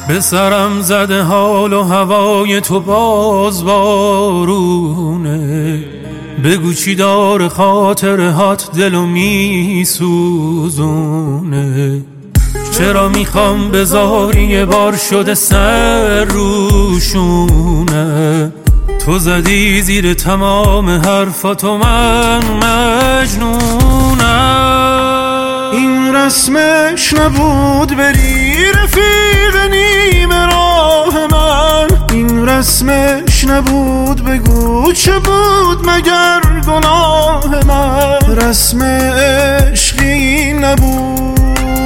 به سرم زده حال و هوای تو باز بارونه. بگو چی داره خاطرهات دلو میسوزونه. چرا میخوام بذاری یه بار شده سر روشونه. تو زدی زیر تمام حرفاتو من مجنونم. این رسمش نبود بری رفیق نیمه راه من. این رسمش نبود بگو چه بود مگر گناه من. رسم عشقی نبود.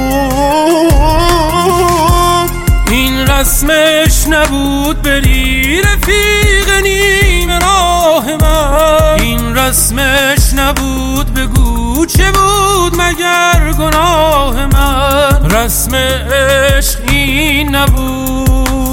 این رسمش نبود بری رفیق نیمه راه من. این رسمش نبود بگو چه بود مگر گناه من. رسم عشق این نبود.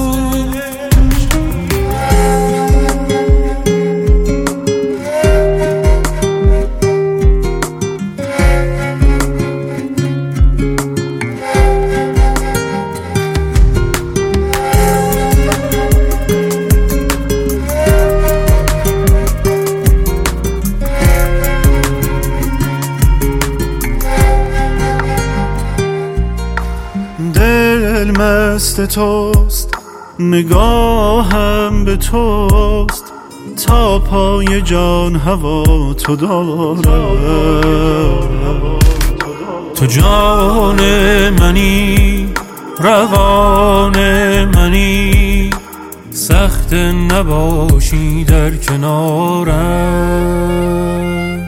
دل مست توست، نگاهم به توست، تا پای جان هوا تو دارم. تو جان منی، روان منی، سخت نباشی در کنارم.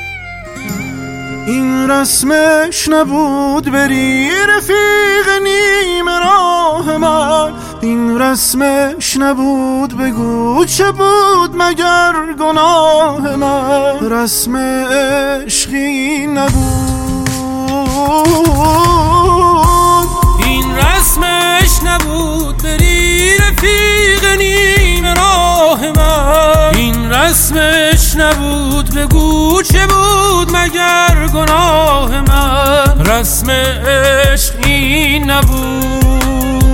این رسمش نبود بری رفیق نیمه راه من. این رسمش نبود بگو چه بود مگر گناه من. رسم عشقی نبود. این رسمش نبود بری رفیق نیمه راه من. این رسمش نبود بگو چه بود مگر گناه من. رسم عشق این نبود.